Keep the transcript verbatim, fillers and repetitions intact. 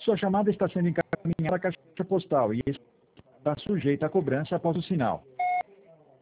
Sua chamada está sendo encaminhada à caixa postal e está sujeita à cobrança após o sinal.